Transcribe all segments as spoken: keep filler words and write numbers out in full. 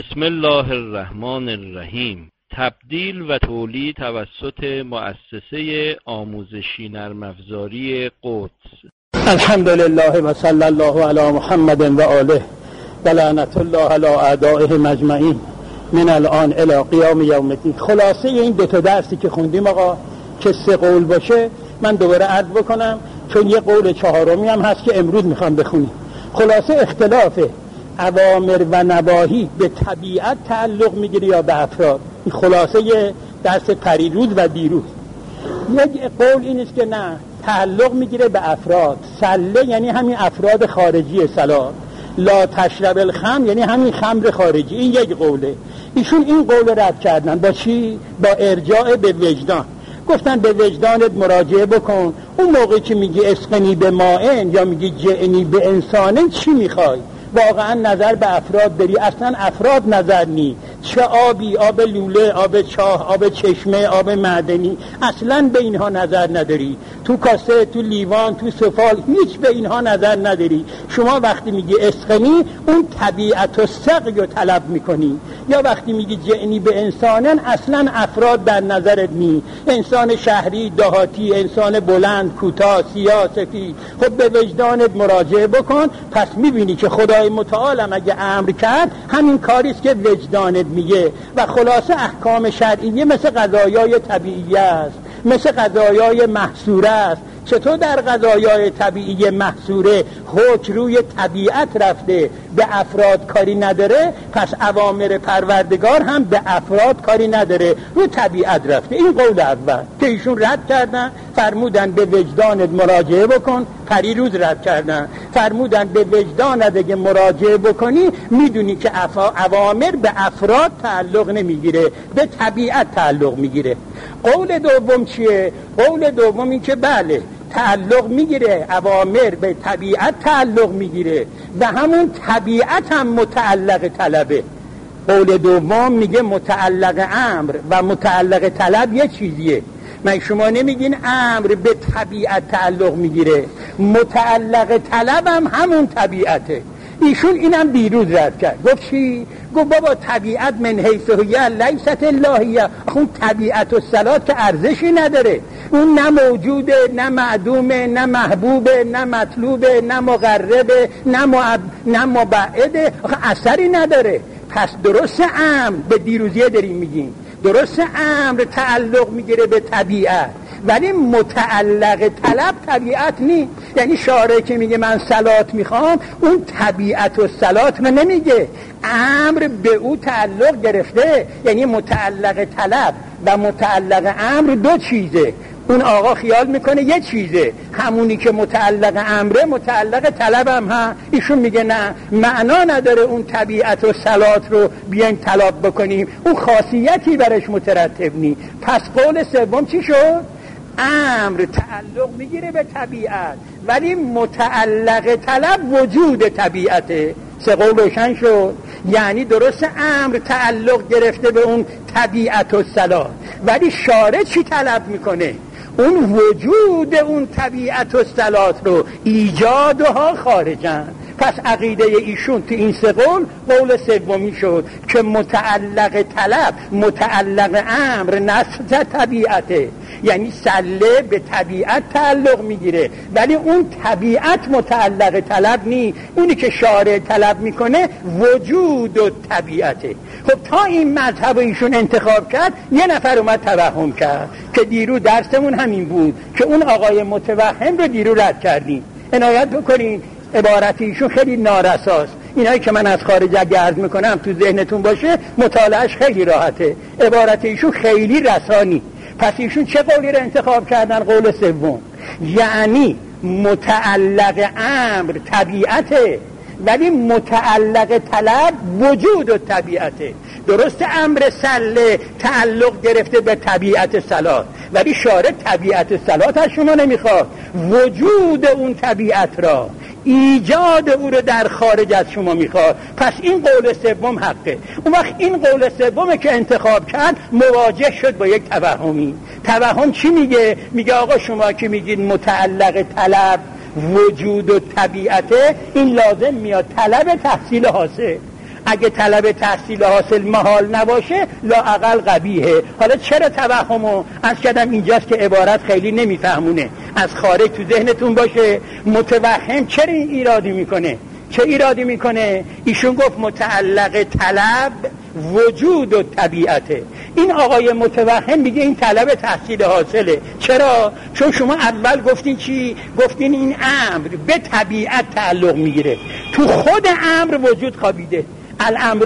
بسم الله الرحمن الرحیم. تبدیل و تولید توسط مؤسسه آموزشی نرم افزاری قدس. الحمد لله و صلی الله علی محمد و آله و لعنت الله علی اعدائهم اجمعین من الان الی قیام یوم الدین. خلاصه این دو تا درسی که خوندیم آقا که سه قول باشه من دوباره عرض بکنم، چون یه قول چهارمی هم هست که امروز میخوام بخونیم. خلاصه اختلاف اوامر و نواهی به طبیعت تعلق میگیره یا به افراد. این خلاصه یه درس پریروز و دیروز. یک قول این است که نه، تعلق میگیره به افراد. سله یعنی همین افراد خارجی سلا، لا تشرب الخمر یعنی همین خمر خارجی. این یک قوله. ایشون این قول رد کردن با چی؟ با ارجاع به وجدان. گفتن به وجدانت مراجعه بکن. اون موقعی که میگی اسقنی به مائن یا میگی جعنی به انسانن، چی میخوای؟ واقعا نظر به افراد داری؟ اصلا افراد نظر نی. چه آبی، آب لوله، آب چاه، آب چشمه، آب معدنی، اصلا به اینها نظر نداری. تو کاسه، تو لیوان، تو سفال، هیچ به اینها نظر نداری. شما وقتی میگی اسقنی اون طبیعت و سقی رو طلب میکنی، یا وقتی میگی جعنی به انسانن اصلا افراد در نظرت نی. انسان شهری، دهاتی، انسان بلند، کوتاه، سیاه، سفید. خب به وجدانت مراجعه بکن، پس میبینی که خدای متعال هم اگه امر کرد همین کاریست که وجدانت میگه. و خلاصه احکام شرعیه مثل قضایای طبیعی است، مثل قضایای محصوره است. چطور در قضایای طبیعی محصوره حکم روی طبیعت رفته، به افراد کاری نداره، پس اوامر پروردگار هم به افراد کاری نداره، روی طبیعت رفته. این قول اول که ایشون رد کردن، فرمودن به وجدانت مراجعه بکن. پریروز رد کردن، فرمودن به وجدانت اگه مراجعه بکنی میدونی که اوامر به افراد تعلق نمیگیره، به طبیعت تعلق میگیره. قول دوم چیه؟ قول دوم این که بله تعلق میگیره، اوامر به طبیعت تعلق میگیره و همون طبیعت هم متعلق طلبه. قول دوم میگه متعلق امر و متعلق طلب یه چیزیه. من شما نمیگین امر به طبیعت تعلق میگیره، متعلق طلب هم همون طبیعته. ایشون اینم دیروز رد کرد. گفت چی؟ گفت بابا طبیعت من حیث هی لیست اللهیه. اون طبیعت و صلات که ارزشی نداره، اون نه موجوده، نه معدومه، نه محبوبه، نه مطلوبه، نه مقربه، نه معب... نه مبعده، اثری نداره. پس درست امر به دیروزیه داریم میگیم، درست امر تعلق میگیره به طبیعت، ولی متعلق طلب طبیعت نی. یعنی شارع که میگه من صلات میخوام، اون طبیعت و صلات رو نمیگه، امر به او تعلق گرفته. یعنی متعلق طلب و متعلق امر دو چیزه. اون آقا خیال میکنه یه چیزه، همونی که متعلق امره متعلق طلب هم ها. ایشون میگه نه، معنا نداره اون طبیعت و صلات رو بیایم طلب بکنیم، اون خاصیتی برش مترتب نی. پس قول سوم چی شد؟ امر تعلق میگیره به طبیعت ولی متعلق طلب وجود طبیعته. سه قول روشن شد. یعنی درست امر تعلق گرفته به اون طبیعت و صلات، ولی شارع چی طلب میکنه؟ اون وجود اون طبیعت و صلات رو، ایجادها خارجن. پس عقیده ایشون تو این سه قول قول سومی شد که متعلق طلب متعلق امر نسل طبیعته. یعنی سله به طبیعت تعلق میگیره ولی اون طبیعت متعلق طلب نی. اونی که شارع طلب میکنه وجود و طبیعته. خب تا این مذهب ایشون انتخاب کرد، یه نفر اومد توهم کرد که دیرو درسمون همین بود که اون آقای متوهم رو دیرو رد کردیم. عنایت بکنین عبارت ایشون خیلی نارساست. اینایی که من از خارج اگه عرض میکنم تو ذهنتون باشه، مطالعهش خیلی راحته. عبارت ایشون خیلی رسانی. پس ایشون چه قولی رو انتخاب کردن؟ قول سوم. یعنی متعلق امر طبیعته ولی متعلق طلب وجود و طبیعته. درست امر سله تعلق گرفته به طبیعت صلات، ولی شارع طبیعت صلات از شما نمیخواد، وجود اون طبیعت را، ایجاد او رو در خارج از شما میخواد. پس این قول سوم حقه. اون وقت این قول سومه که انتخاب کرد مواجه شد با یک توهمی. توهم چی میگه؟ میگه آقا شما که میگید متعلق طلب وجود و طبیعته، این لازم میاد طلب تحصیل حاصل. اگه طلب تحصیل حاصل محال نباشه لااقل قبیحه. حالا چرا توهمو از کردم اینجاست که عبارت خیلی نمیفهمونه، از خارج تو ذهنتون باشه. متوهم چرا این ایرادی میکنه؟ چه ایرادی میکنه؟ ایشون گفت متعلق طلب وجود و طبیعته. این آقای متوهم میگه این طلب تحصیل حاصله. چرا؟ چون شما اول گفتین چی؟ گفتین این امر به طبیعت تعلق میگیره، تو خود امر وجود خوابیده. الامر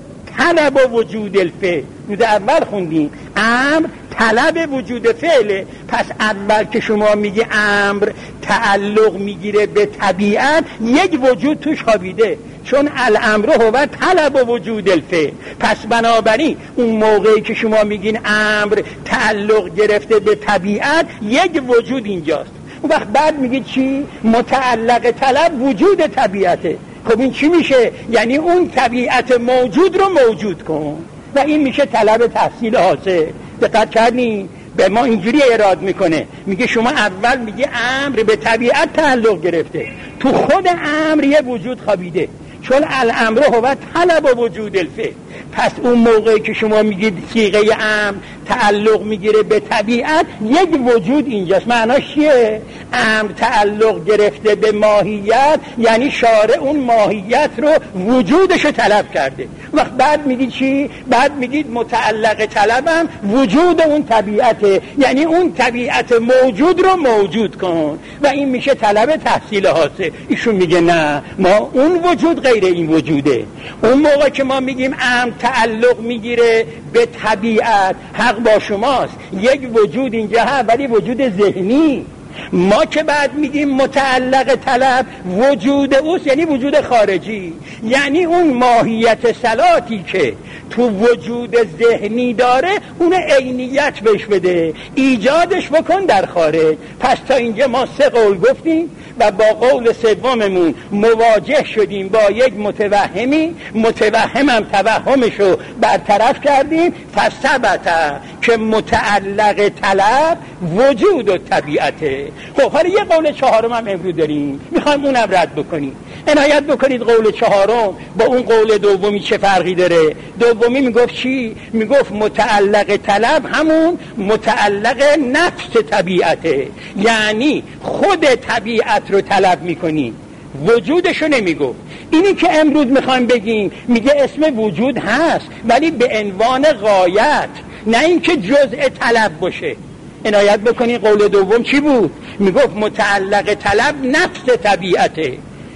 طلب و وجود الفعل، روز اول خوندیم امر طلب وجود فعله. پس اول که شما میگی امر تعلق میگیره به طبیعت، یک وجود توش خوابیده، چون الامر هو طلب و وجود الفعل. پس بنابراین اون موقعی که شما میگین امر تعلق گرفته به طبیعت، یک وجود اینجاست. اون وقت بعد میگی چی؟ متعلق طلب وجود طبیعته. خب این چی میشه؟ یعنی اون طبیعت موجود رو موجود کن و این میشه طلب تحصیل حاصل. دقت کردین؟ به ما اینجوری اراد میکنه، میگه شما اول میگه امر به طبیعت تعلق گرفته، تو خود امر یه وجود خوابیده، چون الامر هو طلب و وجود الفعل. پس اون موقعی که شما میگید صیغه امر تعلق میگیره به طبیعت، یک وجود اینجاست. معناش چیه؟ امر تعلق گرفته به ماهیت، یعنی شارع اون ماهیت رو وجودش رو طلب کرده. وقت بعد میگید چی؟ بعد میگید متعلق طلبم وجود اون طبیعته، یعنی اون طبیعت موجود رو موجود کن و این میشه طلب تحصیل حاصل. ایشون میگه نه، ما اون وجود غیر این وجوده. اون موقع که ما میگیم امر تعلق میگیره به طبیعت، حق با شماست، یک وجود اینجا هست ولی وجود ذهنی. ما که بعد میگیم متعلق طلب وجود اوست، یعنی وجود خارجی، یعنی اون ماهیت صلاتی که تو وجود ذهنی داره اون عینیت بهش بده، ایجادش بکن در خارج. پس تا اینجا ما سه قول گفتیم و با قول سوممون مواجه شدیم با یک متوهمی، متوهمم توهمشو برطرف کردیم. فثبت که متعلق طلب وجود و طبیعته. خب حالا یه قول چهارم هم امروز داریم، میخوایم اونم رد بکنیم. عنایت بکنید قول چهارم با اون قول دومی چه فرقی داره. دومی میگفت چی؟ میگفت متعلق طلب همون متعلق نفس طبیعته، یعنی خود طبیعت رو طلب میکنی، وجودشو نمیگفت. اینی که امروز میخوایم بگیم، میگه اسم وجود هست ولی به عنوان غایت، نه اینکه جزء طلب باشه. عنایت بکنید قول دوم چی بود؟ میگفت متعلق طلب نفس طبیعته.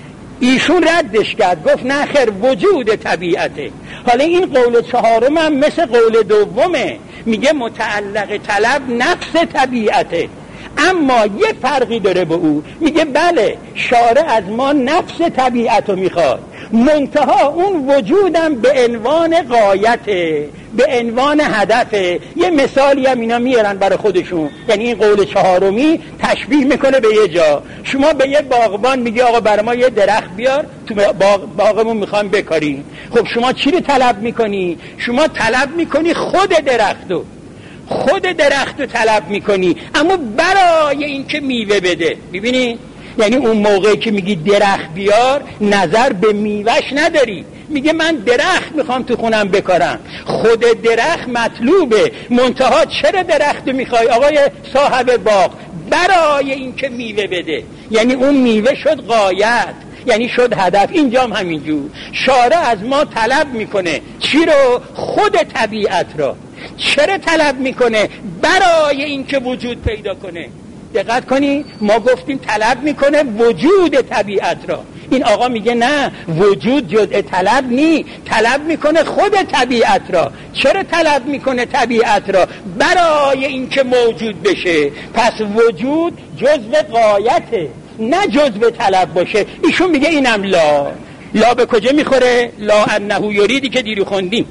ایشون ردش کرد، گفت نه خیر وجود طبیعته. حالا این قول چهارم هم مثل قول دومه، میگه متعلق طلب نفس طبیعته، اما یه فرقی داره با او. میگه بله شارع از ما نفس طبیعت رو میخواد، منتها اون وجودم به عنوان غایته، به عنوان هدفه. یه مثالی هم اینا میارن برای خودشون، یعنی این قول چهارمی تشبیه میکنه به یه جا. شما به یه باغبان میگه آقا برای ما یه درخت بیار تو باغ باغمون میخوام بکاریم. خب شما چی رو طلب میکنی؟ شما طلب میکنی خود درختو، خود درخت رو طلب میکنی، اما برای این که میوه بده. ببینی؟ یعنی اون موقعی که میگی درخت بیار نظر به میوهش نداری، میگه من درخت میخوام تو خونم بکارم، خود درخت مطلوبه، منتها چرا درخت میخوای آقای صاحب باغ؟ برای این که میوه بده، یعنی اون میوه شد غایت، یعنی شد هدف. اینجا هم همینجور شارع از ما طلب میکنه چی رو؟ خود طبیعت رو. چرا طلب میکنه؟ برای اینکه وجود پیدا کنه. دقت کنی ما گفتیم طلب میکنه وجود طبیعت را، این آقا میگه نه، وجود جزء طلب نی، طلب میکنه خود طبیعت را. چرا طلب میکنه طبیعت را؟ برای اینکه موجود بشه. پس وجود جزء غایته، نه جزء طلب باشه. ایشون میگه اینم لا. لا به کجا میخوره؟ لا انه یریدی که دیرو خوندیم.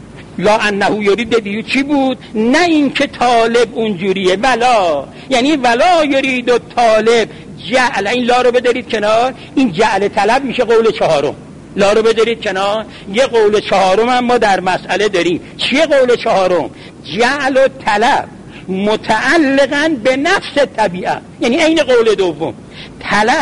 لا انه یرید دیو چی بود؟ نه این که طالب اونجوریه، ولا، یعنی ولا یرید و طالب جعل. این لا رو بدارید کنار، این جعل طلب میشه قول چهارم. لا رو بدارید کنار، یه قول چهارم هم ما در مسئله داریم. چیه قول چهارم؟ جعل و طلب متعلقاً به نفس طبیعت، یعنی این قول دوم. طلب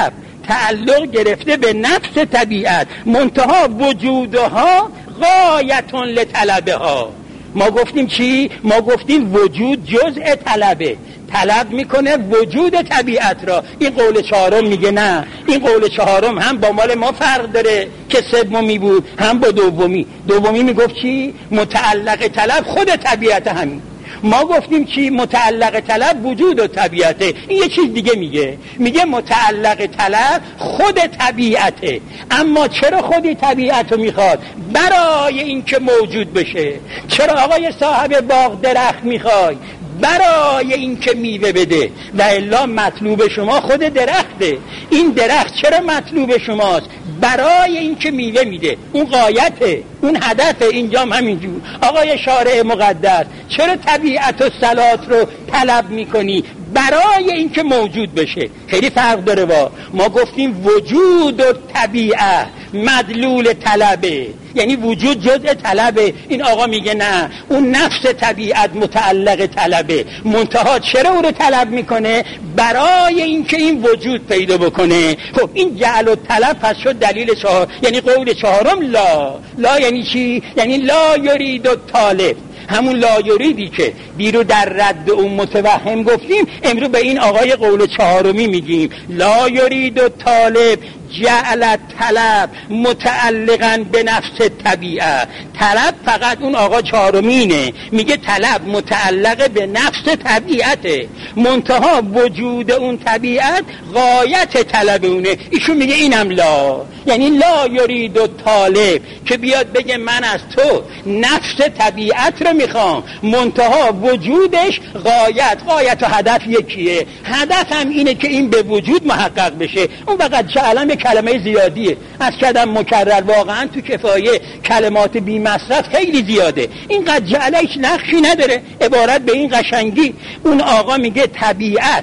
تعلق گرفته به نفس طبیعت، منتها وجودها غایتون لطلبه ها. ما گفتیم چی؟ ما گفتیم وجود جزء طلبه، طلب میکنه وجود طبیعت را. این قول چهارم میگه نه، این قول چهارم هم با مال ما فرق داره که سومی بود، هم با دومی. دومی میگفت چی؟ متعلق طلب خود طبیعت همین. ما گفتیم چی؟ متعلق طلب وجود و طبیعته. این یه چیز دیگه میگه، میگه متعلق طلب خود طبیعته. اما چرا خودی طبیعت رو میخواد؟ برای اینکه موجود بشه. چرا آقای صاحب باغ درخت میخوای؟ برای اینکه میوه بده. و الا مطلوب شما خود درخته. این درخت چرا مطلوب شماست؟ برای اینکه میوه میده. اون غایته، اون هدفه. اینجا هم همینجور. آقای شارع مقدس چرا طبیعت و صلات رو طلب میکنی؟ برای اینکه موجود بشه. خیلی فرق داره با ما گفتیم وجود و طبیعت مدلول طلبه، یعنی وجود جزء طلبه. این آقا میگه نه، اون نفس طبیعت متعلق طلبه، منتها چرا او رو طلب میکنه؟ برای اینکه این وجود پیدا بکنه. خب این جعل و طلب پس شد دلیل چهار، یعنی قول چهارم لا. لا یعنی چی؟ یعنی لا یرید و طالب، همون لا یریدی که دیرو در رد اون متوهم گفتیم، امروز به این آقای قول چهارمی میگیم لا یرید و طالب جعل طلب متعلقاً به نفس طبیعت. طلب فقط اون آقا چهارمینه، میگه طلب متعلق به نفس طبیعته، منتها وجود اون طبیعت غایت طلب اونه. ایشون میگه اینم لا، یعنی لا یرید و طالب که بیاد بگه من از تو نفس طبیعت رو میخوام، منتها وجودش غایت. غایت و هدف یکیه. هدف هم اینه که این به وجود محقق بشه. اون فقط جعلم کلمه زیادیه، از کدم مکرر. واقعا تو کفایه کلمات بی مصرف خیلی زیاده. این قد جعله هیچ نقشی نداره، عبارت به این قشنگی. اون آقا میگه طبیعت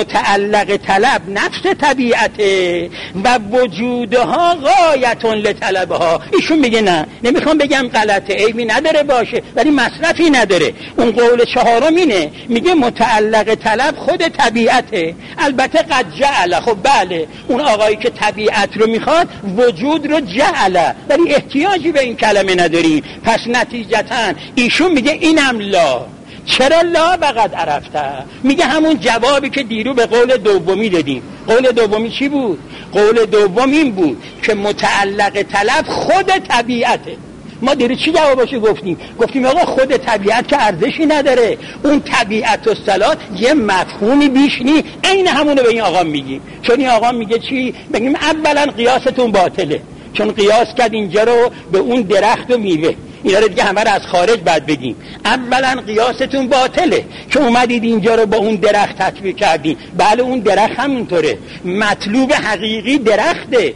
متعلق طلب نفس طبیعته و وجودها غایتون لطلبها. ایشون میگه نه، نمیخوام بگم غلطه، عیبی نداره باشه، ولی مصرفی نداره. اون قول چهارم اینه، میگه متعلق طلب خود طبیعته. البته قد جعل، خب بله، اون آقایی که طبیعت رو میخواد وجود رو جعل، ولی احتیاجی به این کلمه نداریم. پس نتیجتاً ایشون میگه اینم لا. چرا لا بقد عرفته؟ میگه همون جوابی که دیرو به قول دومی دادیم. قول دومی چی بود؟ قول دوم این بود که متعلق طلب خود طبیعته. ما دیرو چی جواباشو گفتیم؟ گفتیم آقا خود طبیعت که ارزشی نداره، اون طبیعت و صلات یه مفهومی بیش نی. عین همونو به این آقا میگیم. چون این آقا میگه چی؟ بگیم اولا قیاستون باطله، چون قیاس کرد اینجا رو به اون درخت و میوه. اینا رو دیگه همه رو از خارج بعد بگیم. اولا قیاستون باطله که اومدید اینجا رو با اون درخت تطبیق کردین. بله اون درخت همونطوره، مطلوب حقیقی درخته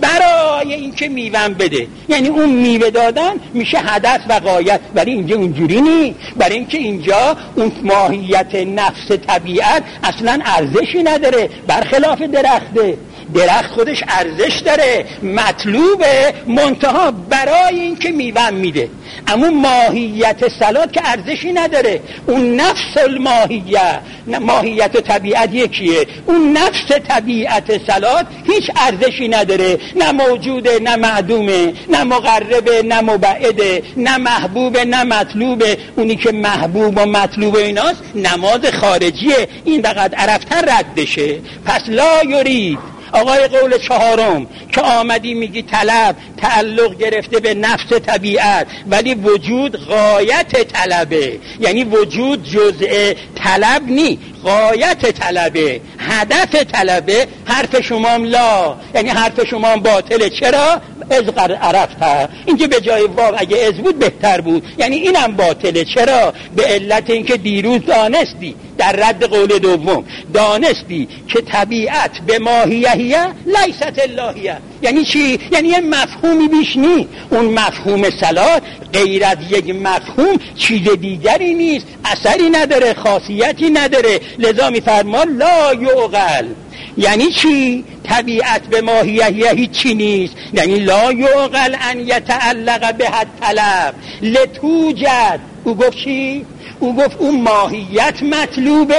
برای اینکه میوه بده، یعنی اون میوه دادن میشه هدف و غایت. ولی اینجا اونجوری نی، برای اینکه اینجا اون ماهیت نفس طبیعت اصلا ارزشی نداره، برخلاف درخته. درخت خودش ارزش داره، مطلوبه، منتها برای اینکه میوه میده. اما ماهیت صلات که ارزشی نداره، اون نفس الماهیت، ماهیت و طبیعت یکیه. اون نفس طبیعت صلات هیچ ارزشی نداره، نه موجوده نه معدومه، نه مقربه نه مبعده، نه محبوبه نه مطلوبه. اونی که محبوب و مطلوب ایناست نماز خارجیه. این دقیق عرفتر ردشه. پس لا یرید آقای قول چهارم که آمدی میگی طلب تعلق گرفته به نفس طبیعت، ولی وجود غایت طلبه، یعنی وجود جزء طلب نی، غایت طلبه، هدف طلبه. حرف شمام لا، یعنی حرف شمام باطله. چرا؟ از عرفته. اینجا به جای واو اگه از بود بهتر بود، یعنی اینم باطله. چرا؟ به علت اینکه دیروز دانستی در رد قول دوم، دانستی که طبیعت به ماهیهیه لیست اللهیه. یعنی چی؟ یعنی یه مفهومی بیش نی. اون مفهوم صلات غیر از یک مفهوم چیز دیگری نیست، اثری نداره، خاصیتی نداره. لذا میفرما لا یعقل. یعنی چی؟ طبیعت به ماهیه هیچی نیست، یعنی لا یعقل ان یتعلق به طلب لتوجد. او گفت چی؟ او گفت اون ماهیت مطلوبه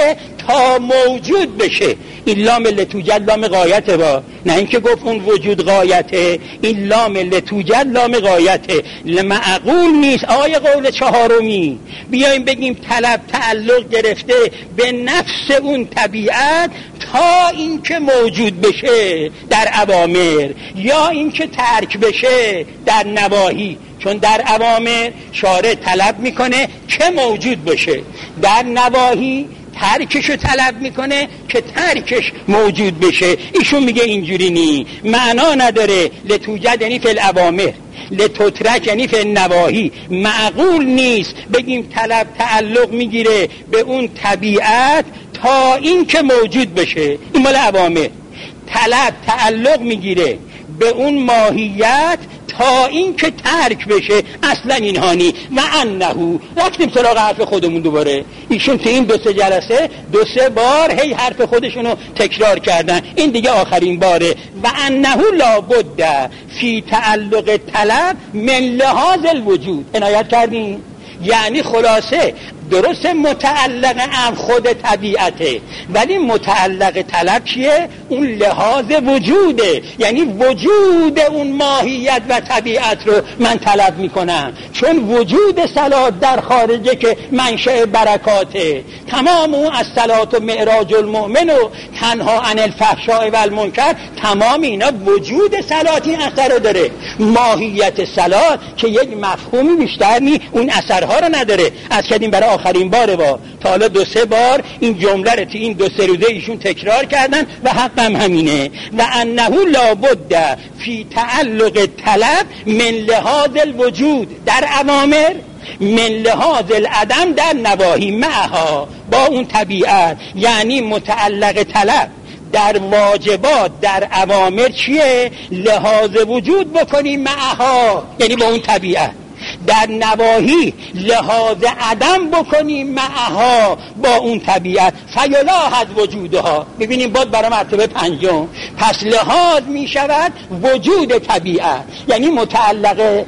تا موجود بشه. این لام لتوجد لام غایته، با نه اینکه گفت اون وجود غایته، این لام لتوجد لام غایته، معقول نیست. آیه قول چهارمی بیایم بگیم طلب تعلق گرفته به نفس اون طبیعت تا اینکه موجود بشه در اوامر، یا اینکه ترک بشه در نواهی. چون در اوامر شارع طلب میکنه که موجود بشه، در نواهی ترکشو طلب میکنه که ترکش موجود بشه. ایشون میگه اینجوری نی، معنا نداره. لتوجد یعنی فی الاوامر، لتترک یعنی فی النواهی. معقول نیست بگیم طلب تعلق میگیره به اون طبیعت تا این که موجود بشه، این مال اوامر. طلب تعلق میگیره به اون ماهیت تا این که ترک بشه، اصلا اینها نی. و انهو رفتیم سراغ حرف خودمون دوباره. ایشون تو این دو سه جلسه دو سه بار هی حرف خودشونو تکرار کردن، این دیگه آخرین باره. و انهو لابد فی تعلق طلب من لحاظ الوجود. عنایت کردین؟ یعنی خلاصه درست متعلق ام خود طبیعته، ولی متعلق طلب چیه؟ اون لحاظ وجوده، یعنی وجود اون ماهیت و طبیعت رو من طلب میکنم. چون وجود صلات در خارجه که منشأ برکاته. تمام اون از صلات و معراج المؤمن و تنها عن الفحشاء و المنکر، تمام اینا وجود صلات این اثر رو داره. ماهیت صلات که یک مفهومی بیشتر نی اون اثرها رو نداره. از کردیم برای آخرین باره با تا حالا دو سه بار این جمله رو تو این دو سه روزه ایشون تکرار کردن و حقم همینه. و انه لابد فی تعلق طلب من لحاظ الوجود در اوامر، من لحاظ العدم در نواهی، معها با اون طبیعت. یعنی متعلق طلب در واجبات در اوامر چیه؟ لحاظ وجود بکنیم معها، یعنی با اون طبیعت. در نواهی لحاظ عدم بکنیم معها با اون طبیعت. فیلاحظ وجودها. ببینیم باید برای مرتبه پنجم پس لحاظ می شود وجود طبیعت، یعنی متعلق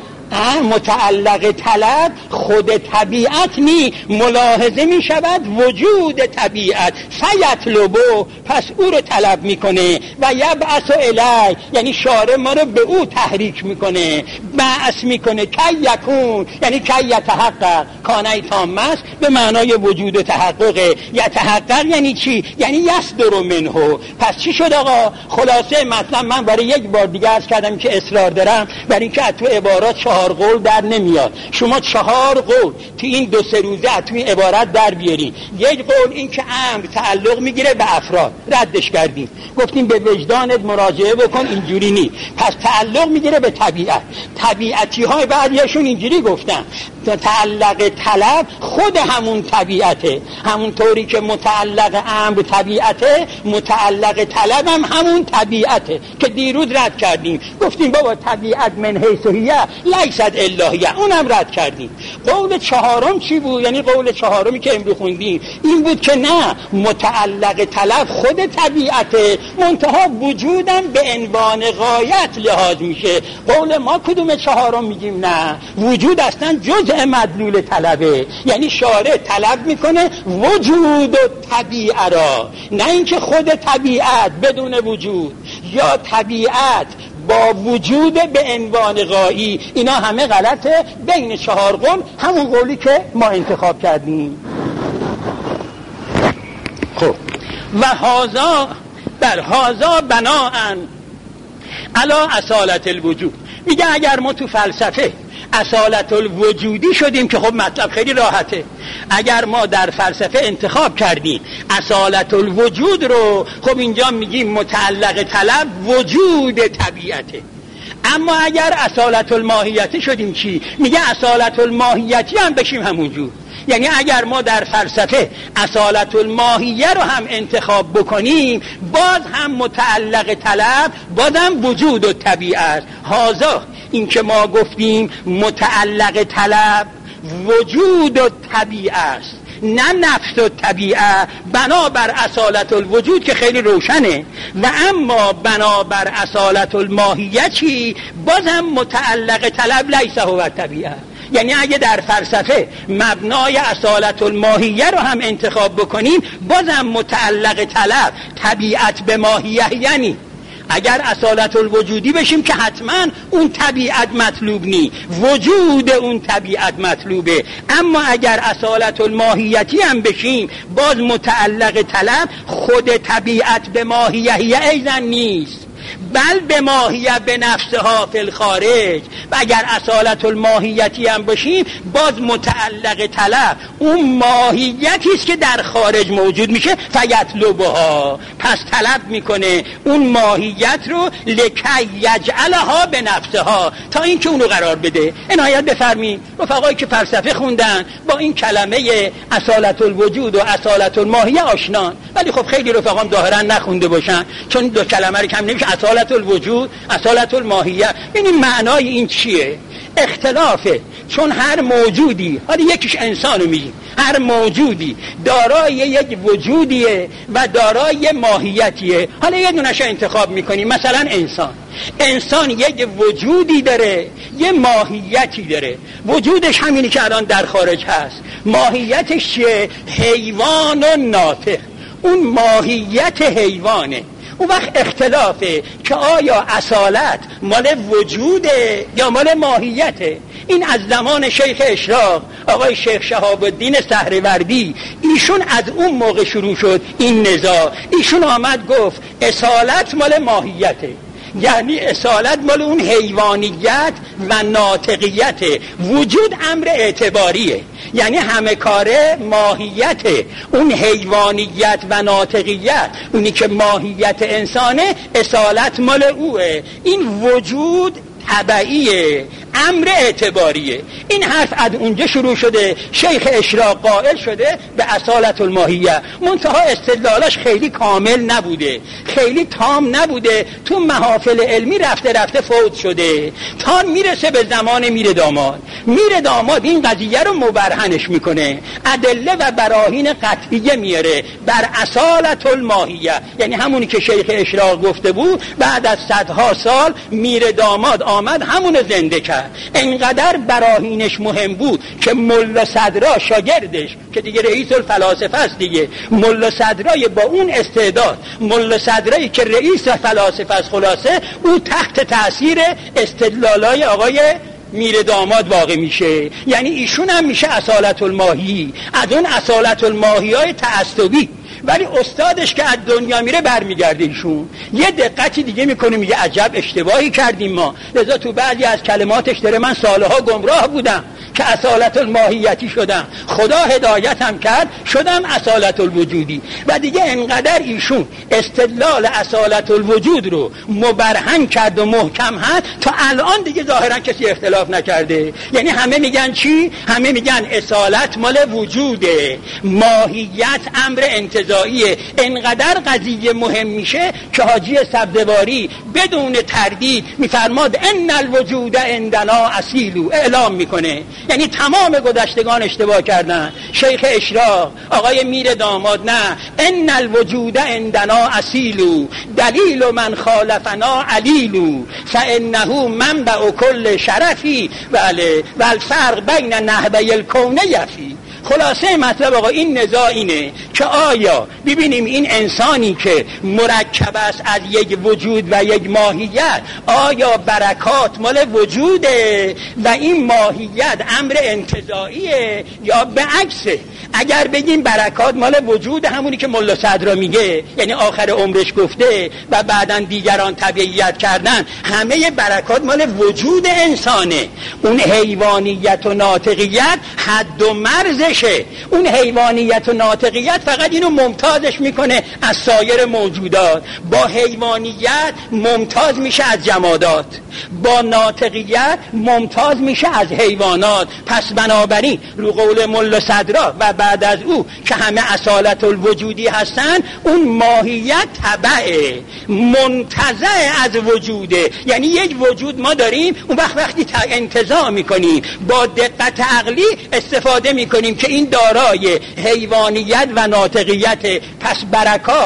متعلق طلب خود طبیعت نی، ملاحظه می شود وجود طبیعت. فیطلبو پس او رو طلب میکنه. و یبعث الی یعنی شارع ما رو به او تحریک میکنه، بعث میکنه. کی یکون یعنی کی یتحقق، کانه تام است به معنای وجود و تحقق. یتحقق یعنی چی؟ یعنی یصدر منه. پس چی شد آقا؟ خلاصه مثلا من برای یک بار دیگه عرض کردم که اصرار دارم برای اینکه تو عبارات چهار قول در نمیاد. شما چهار قول تو این دو سه روزه تو این عبارت در بیارین. یک قول این که امر تعلق میگیره به افراد، ردش کردیم، گفتیم به وجدانت مراجعه بکن، اینجوری نی. پس تعلق میگیره به طبیعت. طبیعتی های بعدیشون اینجوری گفتن تعلق طلب خود همون طبیعته، همون طوری که متعلق امر طبیعته، متعلق طلب هم همون طبیعته که دیروز رد کردیم. گفتیم بابا طبیعت من حیث هی لیست الهیه، اونم رد کردیم. قول چهارم چی بود؟ یعنی قول چهارمی که امروز خوندیم این بود که نه، متعلق طلب خود طبیعته، منتها وجودم به عنوان غایت لحاظ میشه. قول ما کدوم چهارم میگیم نه، وجود اصلا جزء مدلول طلبه، یعنی شارع طلب میکنه وجود و طبیعه را، نه اینکه خود طبیعت بدون وجود یا طبیعت با وجود به عنوان غایی. اینا همه غلطه. بین چهار قول همون قولی که ما انتخاب کردیم. خب و هازا بر هازا بناءن علا اصالت الوجود. میگه اگر ما تو فلسفه اصالت الوجودی شدیم که خب مطلب خیلی راحته، اگر ما در فلسفه انتخاب کردیم اصالت الوجود رو، خب اینجا میگیم متعلق طلب وجود طبیعته. اما اگر اصالت الماهیتی شدیم چی؟ میگه اصالت الماهیتی هم بشیم همونجور. یعنی اگر ما در فلسفه اصالت الماهیه رو هم انتخاب بکنیم، باز هم متعلق طلب بازم وجود و طبیعت. هازا این که ما گفتیم متعلق طلب وجود و طبیعه است، نه نفس و طبیعه، بنابر اصالت الوجود که خیلی روشنه. و اما بنابر اصالت الماهیه چی؟ بازم متعلق طلب لیس هو طبیعه، یعنی اگه در فلسفه مبنای اصالت الماهیه رو هم انتخاب بکنیم، بازم متعلق طلب طبیعت به ماهیه، یعنی اگر اصالت الوجودی بشیم که حتما اون طبیعت مطلوب نی، وجود اون طبیعت مطلوبه. اما اگر اصالت الماهیتی هم بشیم، باز متعلق طلب خود طبیعت به ماهیه ایضا نیست، بل به ماهیه به نفسها فی الخارج. و اگر اصالت الماهیتی هم باشیم، باز متعلق طلب اون ماهیتی است که در خارج موجود میشه، فیطلبها، پس طلب میکنه اون ماهیت رو لکی یجعلها به نفسها، تا اینکه اونو قرار بده. عنایت بفرمایید رفقایی که فلسفه خوندن با این کلمه اصالت الوجود و اصالت الماهیه آشنان، ولی خب خیلی رفقام ظاهرا نخونده باشن، چون دو کلمه رو کم نمیشه، اصالت الوجود اصالت الماهیه. این معنای این چیه؟ اختلافه، چون هر موجودی، حالا یکیش انسانو میگیم، هر موجودی دارای یک وجودیه و دارای ماهیتیه. حالا یه دونش انتخاب میکنیم، مثلا انسان انسان یک وجودی داره، یه ماهیتی داره. وجودش همینی که الان در خارج هست، ماهیتش چیه؟ حیوان و ناطق. اون ماهیت حیوانه. اون وقت اختلافه که آیا اصالت مال وجوده یا مال ماهیته. این از زمان شیخ اشراق آقای شیخ شهاب الدین سهروردی، ایشون از اون موقع شروع شد این نزاع. ایشون آمد گفت اصالت مال ماهیته، یعنی اصالت مال اون حیوانیت و ناطقیت. وجود امر اعتباریه، یعنی همه کاره ماهیت اون حیوانیت و ناطقیت، اونی که ماهیت انسانه، اصالت مال اوه. این وجود تبعیه، امر اعتباریه. این حرف از اونجا شروع شده. شیخ اشراق قائل شده به اصالت الماهیه، منتها استدلالش خیلی کامل نبوده، خیلی تام نبوده، تو محافل علمی رفته رفته فوت شده تا میرسه به زمان میر داماد. میر داماد این قضیه رو مبرهنش میکنه، ادله و براهین قطعیه میاره بر اصالت الماهیه، یعنی همونی که شیخ اشراق گفته بود. بعد از صدها سال میر داماد آمد همون زنده کرد. انقدر براهینش مهم بود که ملا صدرا شاگردش که دیگه رئیس الفلاسفه است دیگه، ملا صدرای با اون استعداد، ملا صدرایی که رئیس فلاسفه است، خلاصه او تحت تأثیر استدلالای آقای میر داماد واقع میشه. یعنی ایشون هم میشه اصالت الماهی، از اون اصالت الماهی های تعصبی. ولی استادش که از دنیا میره برمیگرده ایشون یه دقتی دیگه میکنه، میگه عجب اشتباهی کردیم ما، لذا تو بعضی از کلماتش داره من سالها گمراه بودم که اصالت الماهیتی شدم، خدا هدایتم کرد شدم اصالت الوجودی. و دیگه انقدر ایشون استدلال اصالت الوجود رو مبرهن کرد و محکم هست تا الان دیگه ظاهرا کسی اختلاف نکرده. یعنی همه میگن چی؟ همه میگن اصالت مال وجوده، ماهیت امر انتزاعیه. انقدر قضیه مهم میشه که حاجی سبزواری بدون تردید میفرماد ان الوجود عندنا اصیل، اعلام میکنه. یعنی تمام گذشتگان اشتباه کردن، شیخ اشراق، آقای میر داماد نه، ان الوجود عندنا اصیل دلیل من خالفنا علیل فانه منبع کل شرفی بله و الفرق بین نحوی الکون یفی. خلاصه مطلب آقا این نزاع اینه که آیا ببینیم این انسانی که مرکب است از یک وجود و یک ماهیت، آیا برکات مال وجوده و این ماهیت امر انتزاعیه یا به عکسه؟ اگر بگیم برکات مال وجود، همونی که ملا صدرا میگه، یعنی آخر عمرش گفته و بعداً دیگران تبعیت کردن، همه برکات مال وجود انسانه. اون حیوانیت و ناطقیت حد و مرزشه. اون حیوانیت و ناطقیت فقط اینو ممتازش میکنه از سایر موجودات. با حیوانیت ممتاز میشه از جمادات، با ناطقیت ممتاز میشه از حیوانات. پس بنابراین رو قول ملا صدرا و بعد از او که همه اصالت الوجودی هستن، اون ماهیت تبعه منتزع از وجوده. یعنی یک وجود ما داریم، اون وقت وقتی انتزاع میکنیم با دقت عقلی استفاده میکنیم که این دارای حیوانیت و ناطقیت، پس برکات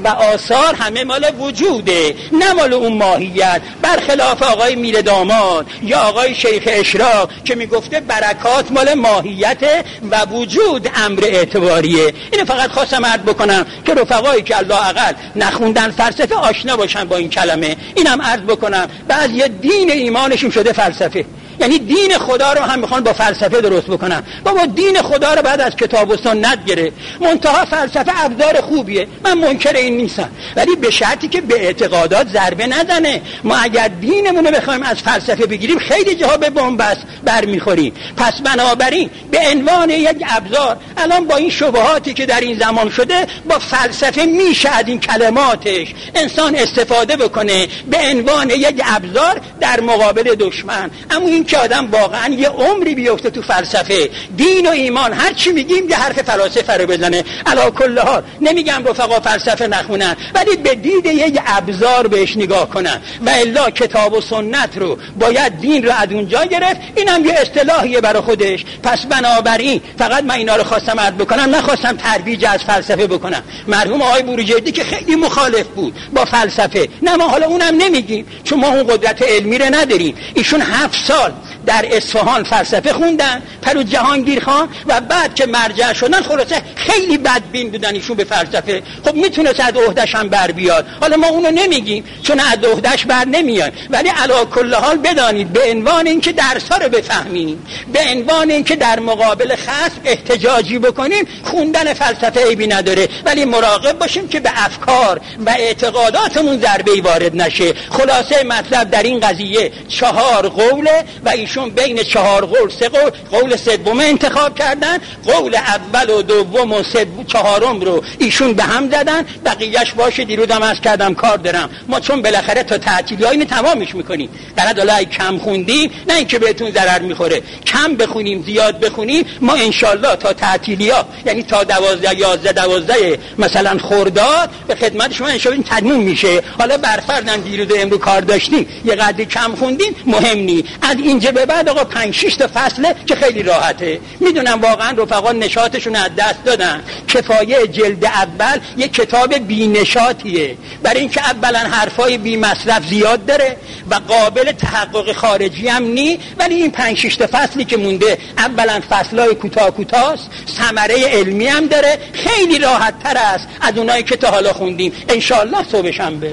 و آثار همه مال وجوده، نه مال اون ماهیت. برخلاف آقای میر داماد یا آقای شیخ اشراق که میگفته برکات مال ماهیت و وجود امر اعتباریه. اینو فقط خواستم عرض بکنم که رفقایی که الله اقل نخوندن فلسفه آشنا باشن با این کلمه. اینم عرض بکنم بعضی دین ایمانشون شده فلسفه، یعنی دین خدا رو هم میخوان با فلسفه درست بکنن. بابا دین خدا رو بعد از کتاب و سنت گرفت، منتها فلسفه ابزار خوبیه، من منکر این نیستم، ولی به شرطی که به اعتقادات ضربه نزنه. ما اگر دینمون رو بخوایم از فلسفه بگیریم خیلی جاها به بنبست برمیخوریم. پس بنابراین به عنوان یک ابزار الان با این شبهاتی که در این زمان شده با فلسفه میشه از این کلماتش انسان استفاده بکنه به عنوان یک ابزار در مقابل دشمن. اما این که آدم واقعا یه عمری بیفته تو فلسفه، دین و ایمان هر چی میگیم یه حرف فلاسفه رو بزنه. علا کل حال نمیگم رفقا فلسفه نخونن، ولی به دید یه ابزار بهش نگاه کنن و الا کتاب و سنت رو باید دین رو از اونجا گرفت. اینم یه اصطلاحیه برای خودش. پس بنابراین فقط من اینا رو خواستم عرض بکنم، نخواستم ترویج از فلسفه بکنم. مرحوم آقای بروجردی که خیلی مخالف بود با فلسفه، نه ما حالا اونم نمیگیم چون ما اون قدرت علمی رو نداریم. ایشون هفت سال در اصفهان فلسفه خوندن پرو جهانگیر خان و بعد که مرجع شدن خلاصه خیلی بدبین بودن ایشون به فلسفه. خب میتونست از عهده‌ش هم بر بیاد، حالا ما اونو نمیگیم چون از عهده‌ش بر نمیاد، ولی علی کل حال بدانید به عنوان اینکه درس‌ها رو بفهمیم، به عنوان اینکه در مقابل خصم احتجاجی بکنیم، خوندن فلسفه عیبی نداره، ولی مراقب باشیم که به افکار و اعتقاداتمون ضربه‌ای وارد نشه. خلاصه مطلب در این قضیه چهار قوله و ایشون بین چهار قول سه قول قول سوم انتخاب کردن. قول اول و دوم و چهارم رو ایشون به هم زدن، بقیه‌اش باشه دیروزم عرض کردم کار دارم. ما چون بالاخره تا تعطیلی اینو تمامش میکنیم، در حد کم خوندیم نه اینکه بهتون ضرر میخوره، کم بخونیم زیاد بخونیم ما انشالله تا تعطیلی‌ها یعنی تا دوازده یازده دوازده مثلا خرداد به خدمت شما انشالله این تموم میشه. حالا برفردن دیروز امروز کار داشتیم یه قدری کم خوندیم مهم نی. از اینجا به بعد آقا پنج شش تا فصله که خیلی راحته. میدونم واقعا رفقا نشاطشون از دست دادن. کفایه جلد اول یه کتاب بی نشاطیه، برای اینکه اولا حرفای بی مصرف زیاد داره و قابل تحقق خارجی هم نی، ولی این پنج شش تا فصلی که مونده اولا فصلای کوتاه کوتاست، ثمره علمی هم داره، خیلی راحت تر است از اونایی که تا حالا خوندیم. انشالله صبح شنبه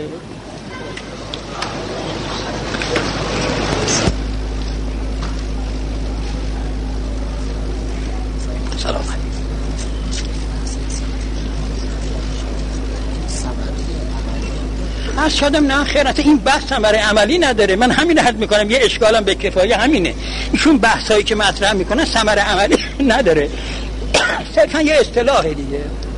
سلام از شدم نه خیرت این بحث هم برای عملی نداره. من همین حد میکنم، یه اشکالم به کفایه همینه. ایشون بحثایی که مطرح میکنن ثمره عملی نداره، صرفا یه اصطلاحه دیگه.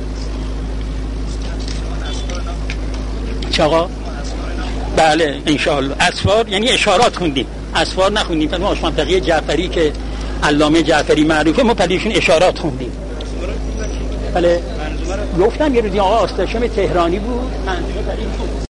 چاقا بله انشاءالله. اسفار یعنی اشارات خوندیم، اسفار نخوندیم. فرما آش منطقه جعفری که علامه جعفری معروفه ما پدیشون اشارات خوندیم. بله گفتم یه روزی آقا آستاشم تهرانی بود منظومه